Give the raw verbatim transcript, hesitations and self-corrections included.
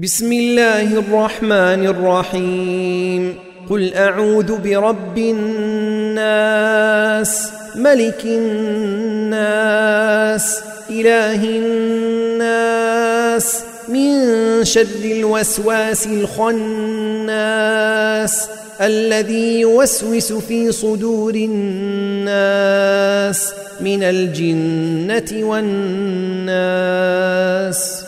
بسم الله الرحمن الرحيم. قل أعوذ برب الناس، ملك الناس، إله الناس، من شر الوسواس الخناس الذي يوسوس في صدور الناس من الجنة والناس.